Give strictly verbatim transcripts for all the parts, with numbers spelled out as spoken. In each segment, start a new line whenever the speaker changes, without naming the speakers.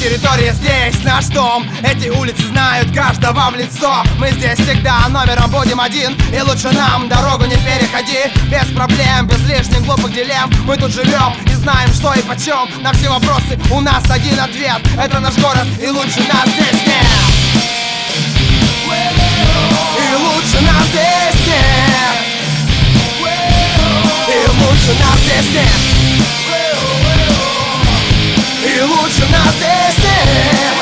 территория, здесь наш дом. Эти улицы знают каждого в лицо. Мы здесь всегда номером будем один, и лучше нам дорогу не переходи. Без проблем, без лишних глупых дилемм. Мы тут живем и знаем, что и почем. На все вопросы у нас один ответ: это наш город, и лучше нас здесь нет. И лучше нас здесь нет. И лучше нас здесь нет. И лучше нас здесь нет.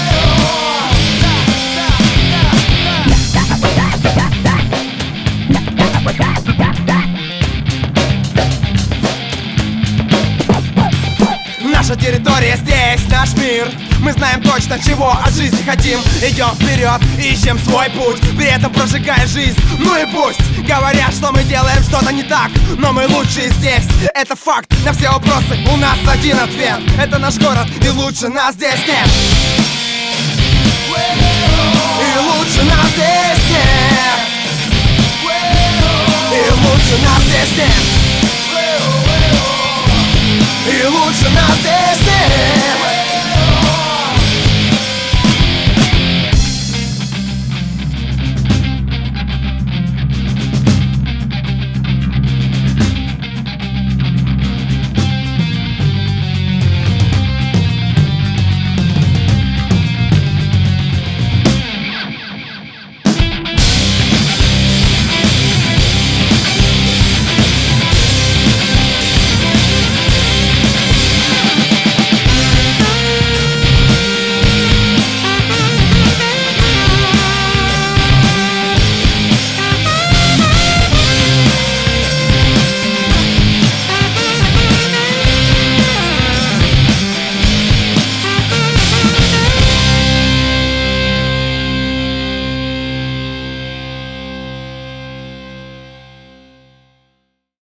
Наша территория, здесь наш мир. Мы знаем точно, чего от жизни хотим. Идем вперед, ищем свой путь, при этом прожигая жизнь. Ну и пусть говорят, что мы делаем что-то не так, но мы лучшие здесь, это факт. На все вопросы у нас один ответ: это наш город, и лучше нас здесь нет. И лучше нас здесь нет. И лучше нас здесь нет. И лучше нас здесь.